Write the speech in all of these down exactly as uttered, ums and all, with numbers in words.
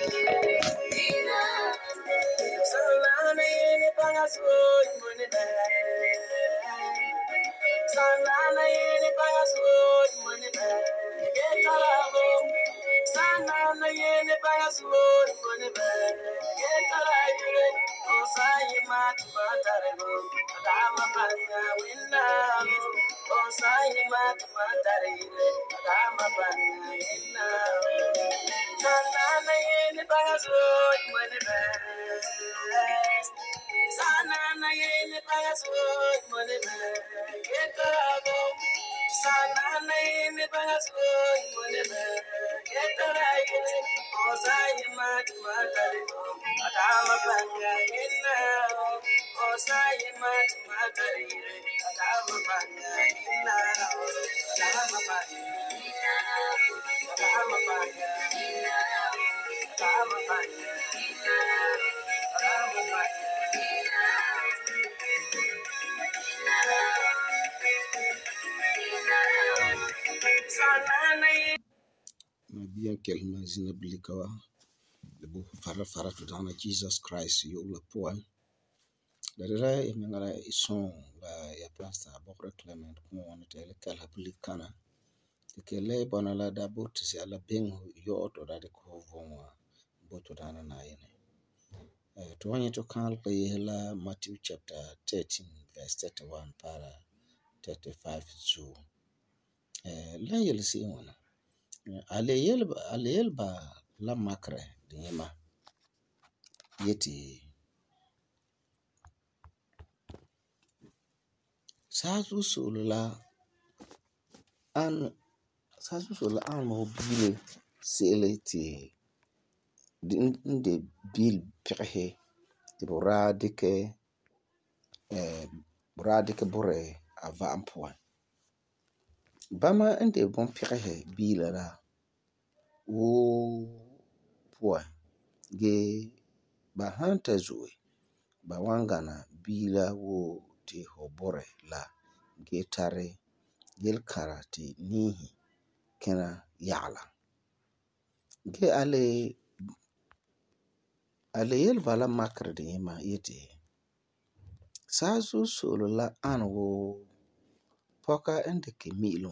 Sanana yene pangasoi money Sanana yene pangasoi money Get alabo Sanana yene pangasoi money Get alabo Osai mat matarego Adama banga winna Osai mat matarego Adama banga winna Sanana yene pangasoi money Sanana yene pangasoi money Get alabo Sanana yene pangasoi money Get alabo Osai mat matarego Adama banga winna Osai mat matarego Adama banga winna Adama banga Adama banga Adama banga Adama banga Sanana Mabia kelma zina blikawa lebu fara fara to dana Jesus Christ yo la poa darira emengara ison la ya plasta bokra Clement ko wona tele kala blikana kele bona la da bot si ala ben yo to da ko vonwa boto dana na yene eh to wani to kan ko yela Matthew chapter thirteen verse thirty-one para thirty-five to eh la yel si wona ale yel ale yel ba la makre dima yeti sasu solula an sasu solula an mo bile sele ti de bil pehe ti boradike eh boradike bore ava ampoa bama ende bon pehe bila la wo poa ge ba hanta zuwe ba wangana bila wo ti hobore la getare gel karati nihi kena yala ge ale ale yel bala makre de ma yeti sasu solo la an wo poka ende ke milo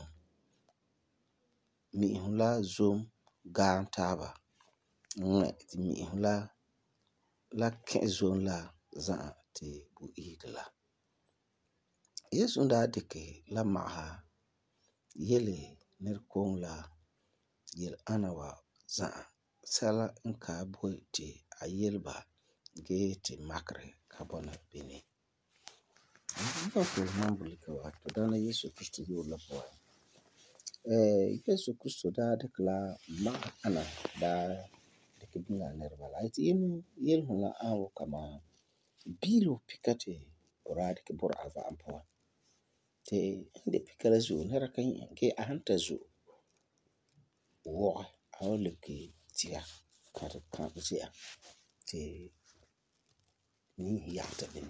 mi hula zoom gan taba nwe ti mi hula la ke zon la za ti bu idla yesu nda deke la maha yele nerkong la yel anawa za sala nka boy ti ayelba ge ti makre kabona bini nka ko mambuli ka wato dana Yesu Kristo yo la boy eh Yesu Kristo da dekla ma ana da deke binga nerbala iti yin yel huna awo kama bilo pikate borade ke bor ava ampo te inde pikala zo nera kan ke ahanta zo wo awle ke tia kar kan sia te ni yata bin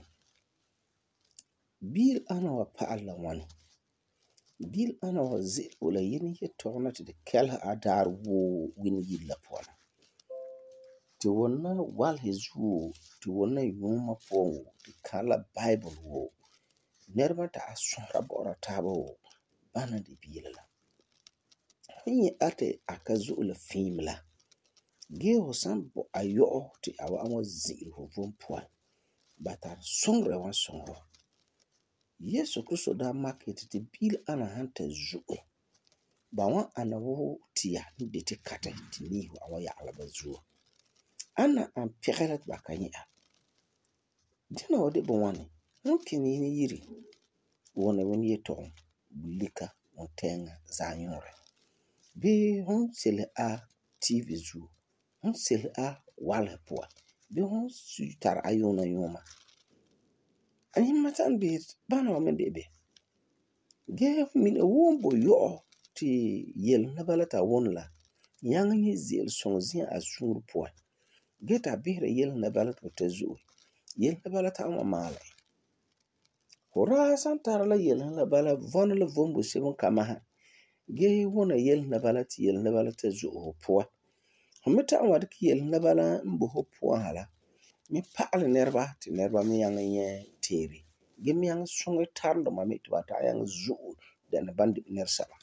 bil ana wa paala wani bil ana wa zi wala yin ye tona te kala adar wo win yilla pona te wonna wal hezu te wonna yuma po te kala bible wo nerba ta asura bora tabo bana de bilala hinye ate akazu la fimla ge hosan bo ayo te awa amo zil ho vompo batar songre wan songo Yesu Kristo da market te bil ana hanta zuwe ba wan ana wo tia de te kata ti ni ho awa ya ala bazuwa ana an pekala ba kanya dina wode bo wani mungkin ni yiri wona woni yeto bulika montenga zanyore bi hon sele a tv zu hon sele a wala poa bi hon sutar ayona yoma ani matan bi bana wa mende be ge min wombo yo ti yel na balata wonla yang ni zel sonzia asur poa geta bihre yel na balata tezu yel na balata ma mala hora santara la yel na bala von la vombo sebon kama ge wona yel na balati yel na balata zu poa me ta an wad ki yel na bala mbo ho puan hala mi paɣali niriba ti niriba mi yang nye teeri gi mi yang suŋi tarindi ma mi ti ba ta yang zuɣu dani bandi nirsaba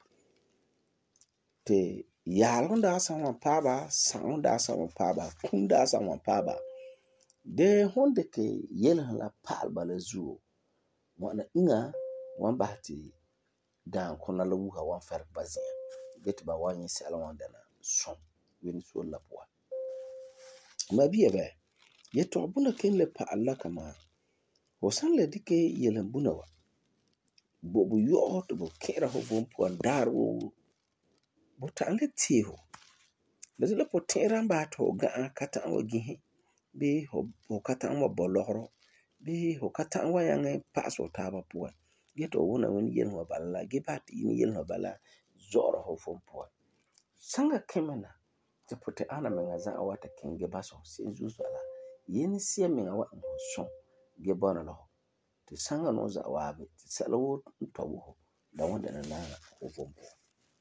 ti yaalun da san wan paaba saŋun da san wan paaba kun da san wan paaba de honde ke yel la paal bala zuo wana inga wan bahti dan kuna la wuha wan fer bazia get ba wan yi sala wan dana som wen so la poa ma biye be ye to buna ken le paal la kama ho san le dike yelan buna wa bo bu yo to bo kera ho bon puan dar wo bo ta le ti ho le le po tera ba to ga kata wa gi be ho ho kata wa bolohro be ho kata wa yang paso ta ba puan get o wona wen yen wa balla ge bat yin yen wa bala zoro ho fon puan sanga kemena te pote ana menga za awata kenge baso sin zuzala yen sia menga wa no so ge bona lo te sanga no za wa be te salo to wo da wanda na na ho fon puan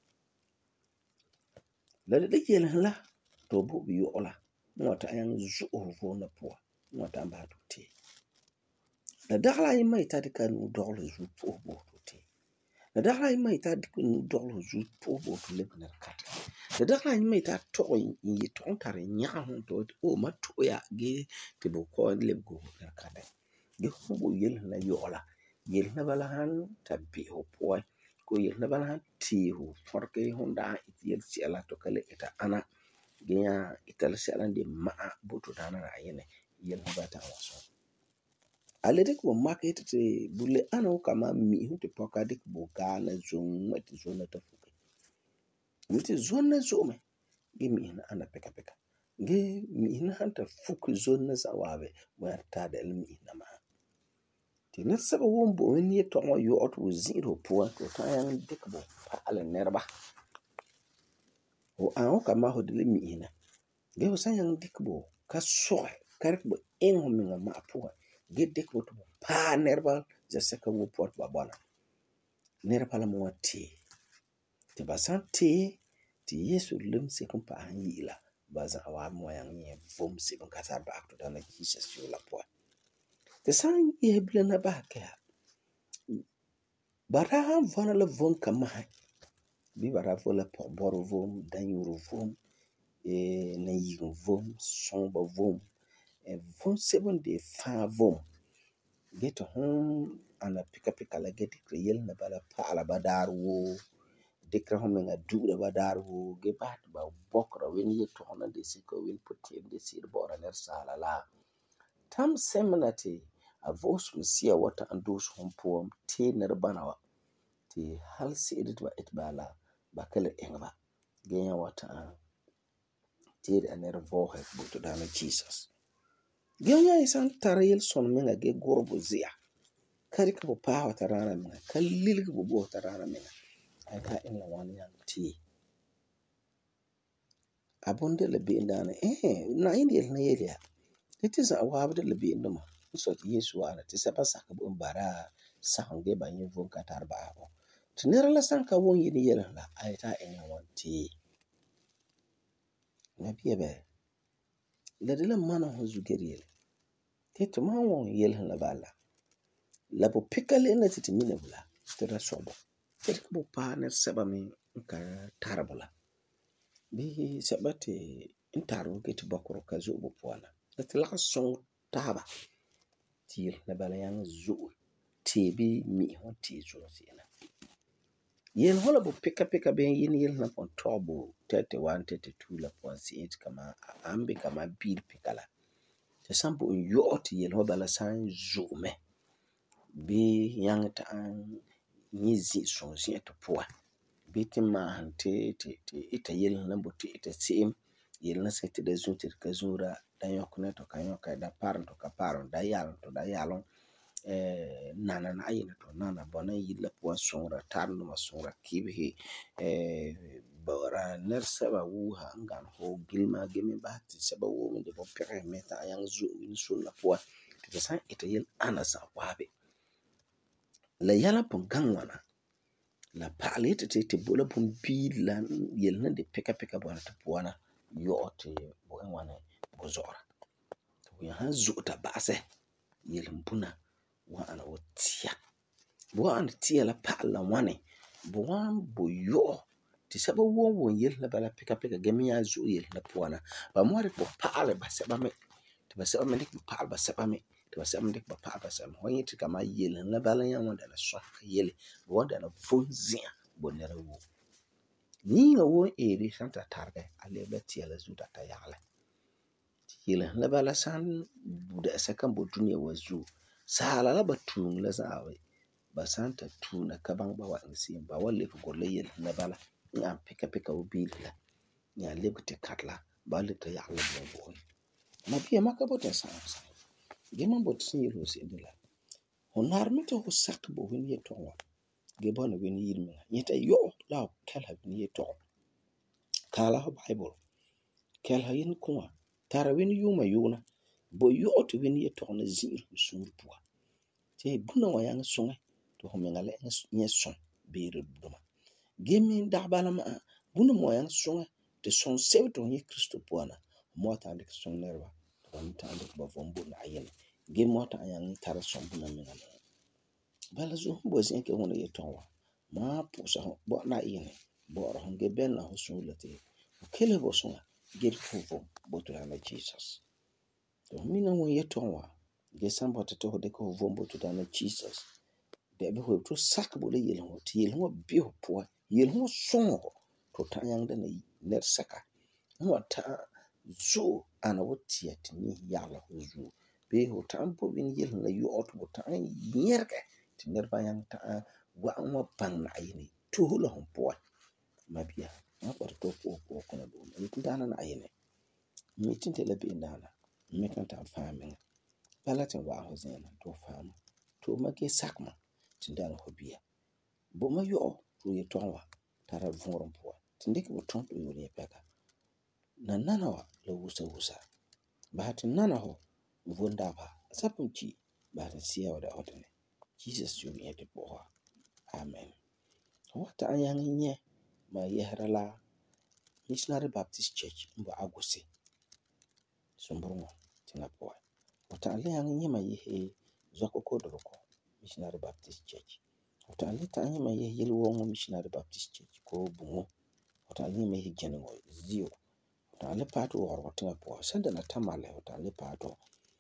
la de yen la to bu bi yo la mo ta yang zu ho fon na puan mo ta ba to te la dagla yi mai ta de kan u doglo zu po bo to te la dagla yi mai ta de kan doglo zu po bo to le na kata la dagla yi mai ta to yi to tare nya hon to o ma to ya ge te bo ko le go na kata ge ho bo yel la yo la yel na bala han ta bi ho po ko yel na bala han ti ho forke honda yel ci ala to kale ita ana ge ya ital ci ala de ma bo to dana ra yene yel na bata waso ale de ko market te bule ano kama mi hu te poka de ko ga na zon mati zona ta fuke miti zona zome ge mi na ana peka peka ge mi na hanta fuku zona za wabe mo ta da mi na ma ti ne saba wombo ni to mo yo otu zero po to ta yang de ko pa ale nerba o an kama ho de mi na ge o san yang dikbo ka so kar ko en ho mi ma po ge de ko to pa nerba za saka wo pot babana nerba la mo ti ti basante ti yesu lum se kon pa an yila baza awa mo yang ye vom se kon kata ba to dana jesus yo la po te san ye bla na ba ka bara han vona la von kama bi bara vola po boro vom dan yuru vom e na yi vom son ba vom e vom seven de fa vom get home ana pika pika la get kriyel na bala pa ala badar wo dekra home nga dura badar wo ge bat ba bokra wen ye to na de siko wen puti de sir bora ner sala la tam seminati a vos musia wata andos hompo te ner banawa te hal si edit ba et bala ba kale engba ge ya wata te de ner vo het buto dana jesus ge nya isan tarayel son menga ge gorbo zia kari ka pa wa tarana menga kalil ka bo tarana menga ai ka in la wan yang ti abonde le be ndana eh na indi na yelia it is a wabde le be ndoma so yesu ala ti sapa saka bo bara sange ba yin von katar ba ho tinera la sanka won yin yela la ai ta in la wan ti na biye be le de la mana ho zugeriel te to ma won yela la bala la bo pikale na ti mina bula te ra sobo te ko bo pa ne saba mi ka tarabula bi sabate intaro ke ti bakoro ka zo bo pona te la son taba tir na bala yang zo tebi mi ho ti zo sina yen hola bo pika pika ben yin yin na on tobo thirty-one thirty-two la point eight kama ambi kama bil pikala te sampo yo ti yen ho bala san zo me bi yang ta an nizi so si to poa bitin ma hante te te ita yel na boti ita sim yel na se te de zunti ka zura da yokne to kan yoka da paran to ka paran da yalon to da yalon eh nana na ayina to nana bona yilla po songra tarno ma songra kibe eh bora ner saba wu ha ngan ho gilma gemi ba ti saba wu mi de bo pere meta yang zu min sulla po te san ita yel ana sa wabe la yala pon gangwana la palete te te bola pon bi la yel na de peka peka bona to poana yo te bo en wane bo zora to ya han zo ta base yelin buna wa ana wotia bo an tia la pa la wane bo wan bo yo ti saba wo wo yel la bala pika pika gemi ya zo yel la puana ba mo re bo pa le ba saba me ti ba saba me dik pa ba saba me ti ba saba me dik ba pa ba saba ho yiti kama yel la bala ya wanda la so yel bo wanda na fonzia bo ne wo ni ga wo eri santa targe ale ba tia la zuta ta yale yel la bala san da sakan bo duniya wazu sala la batung la zawe ba santa tuna kabang ba wa ngsi ba wale ko golle yel la bala ya pika pika ubili la ya lebte katla ba le ta yale bo bo ma biya makabote sa sa gema bot sin yelo se de la honar mito ho sak bo wen ye to wa ge bon wen yirmi yeta yo la kala wen ye to kala ho bible kala yin kuma tara wen yuma yuna bo yo to wen ye to na zir sur puwa te buna wa yang sunga to ho mengale nye son beere duma gemi da bala ma buna mo yang sunga te son sew to ye kristo puwa na mo ta de son nerwa to mo ta de ba vombo na yin ge mo ta yang tara son buna mengale bala zo bo sin ke wona ye to wa ma pu sa bo na yin bo ro ge ben na ho sun late kele bo sunga get fofo bo to na jesus to mina won ye to wa ge sambo to to de ko vombo to na jesus de be ho to sak bo le yel ho ti yel ho bi ho po yel ho son to ta yang de na ner saka mo ta zo ana wotia ti ni yala ho zo be ho ta ampo bin yel na yu ot bo ta yerke ti ner ba yang ta wa mo pan na yini to ho lo ho po mabia ma ko to ko ko ko na do mi dana na yini mi tinte la bi dana mi kan ta famin palatin wa ho zena to fam to ma ke sakma tindana ho bia bo ma yo to ye tonwa tara voron po tinde ke boton to yo ne peka na nana wa la wusa wusa ba tin nana ho vonda ba sapunci ba ta siya wa da odane jesus yo ye te po amen wata ayang nye ma yehrala missionary baptist church mbo aguse sombrungo tinga po wata ayang nye ma yehe zoko kodroko missionary baptist church wata alita anya ma yehe yeli wongo missionary baptist church ko bungo wata anya ma yehe jenengo zio wata ale pato woro tinga po sanda na tamale wata ale pato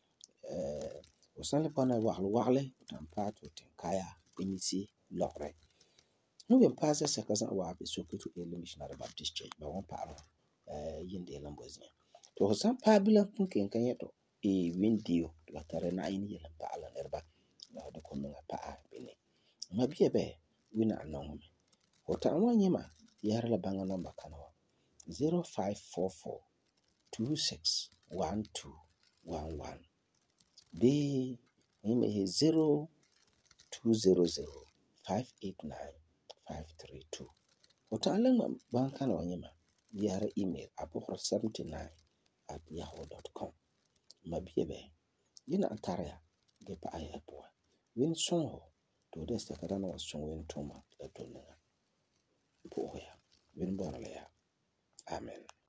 eh wasale pana wahle wahle wata pato tinkaya emisi lore no ben pasa sakaza wa be sokoto ele missionary baptist church ba won pa eh yinde lambozia to san pa bila punken kan yeto e windio la tare na ini yele pa ala nerba la de ko nga pa bene ma biye be wina anon me wota anwanye ma yara la banga number kanawa zero five four four two six one two one one be ni zero two zero zero five eight nine five three two wota alang banga kanawa nyema yara email apokro seventy nine at yahoo dot com ma biye be yina antaria ge pa ay apo win son to desta kadana wa son win toma la tonga po ya win bona le ya amen.